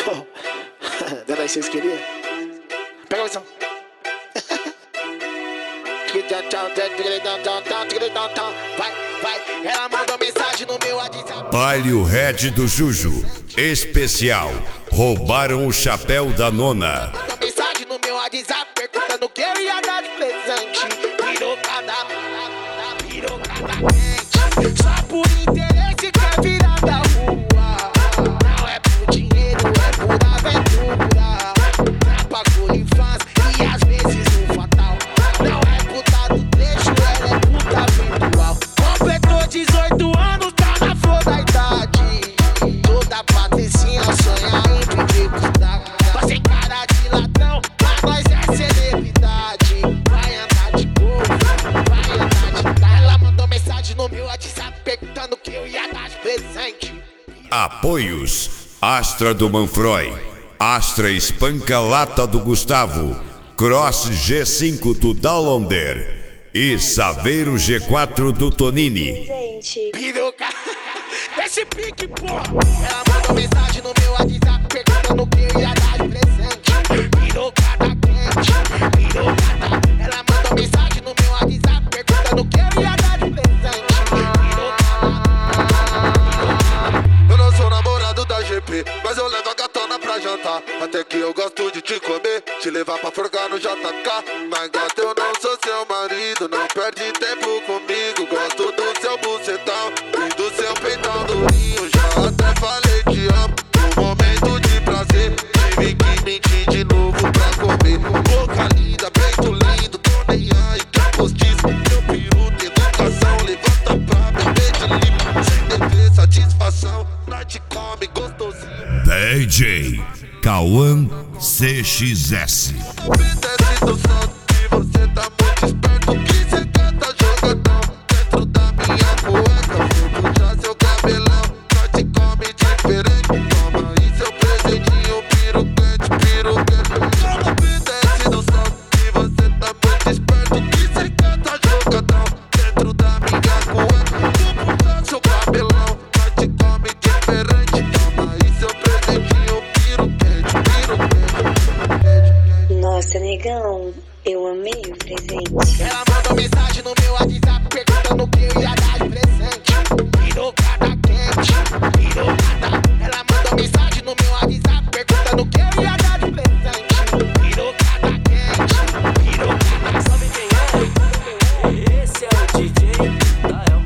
Daí vocês queriam? Pega a visão. Vai, ela mandou mensagem no meu WhatsApp. Baile o Red do Juju. Especial. Roubaram o chapéu da nona. Mandou mensagem no meu WhatsApp perguntando o que eu ia dar de presente. Pirocada quente. Só por interesse quer virar da rua. Não é por dinheiro, é por aventura. Trapa com infância e às vezes o fatal. Não é puta do trecho, ela é puta virtual. Completou 18 anos, tá na flor da idade. Toda patricinha sonha em viver custar. Mas sem cara de ladrão, mas nós é celebridade. Vai andar de gol, vai andar de tá. Ela mandou mensagem no meu WhatsApp perguntando o que eu ia dar de presente. Apoios: Astra do Manfroy, Astra Espanca-Lata do Gustavo, Cross G5 do Dallonder e Saveiro G4 do Tonini. Gente, Piroca, esse pique, porra. Ela mandou mensagem no meu WhatsApp perguntando o que eu ia dar de presente. Pirocada quente, pirocada. Ela mandou mensagem no meu WhatsApp perguntando o que eu ia dar de presente. Eu não sou namorado da GP, mas eu levo a gatona pra jantar. Até que eu gosto de te comer, te levar pra forcar no JK. Mas gata, eu não sou seu marido, não perde tempo comigo. Gosto do seu bucetão e do seu peitão durinho. Já até falei te amo, no momento de prazer tive que mentir de novo pra comer. Boca linda, peito lindo, tô nem aí que é postiço. Meu peru tem educação, levanta pra beber de lima. Sem dever satisfação, nós te come gostosinho. DJ Cauã CXS. Me desce do salto e você tá muito esperto. Que cê canta jogadão dentro da minha cueca. Vou puxar seu cabelão, nós te come diferente. Toma aí seu presentinho, piroquete, piroquete. Me desce do salto e você tá muito esperto. Que cê canta jogadão dentro da minha cueca. Vou puxar seu cabelão, nós te come diferente. Toma aí seu presentinho, piroquete, piroquete. nossa, negão, eu amei o presente. Ela mandou mensagem no meu WhatsApp perguntando o que eu ia dar de presente. Pirocada quente, pirocada. Ela mandou mensagem no meu WhatsApp perguntando o que eu ia dar de presente. Pirocada quente, pirocada. Sabe quem é? Esse é o DJ Dael.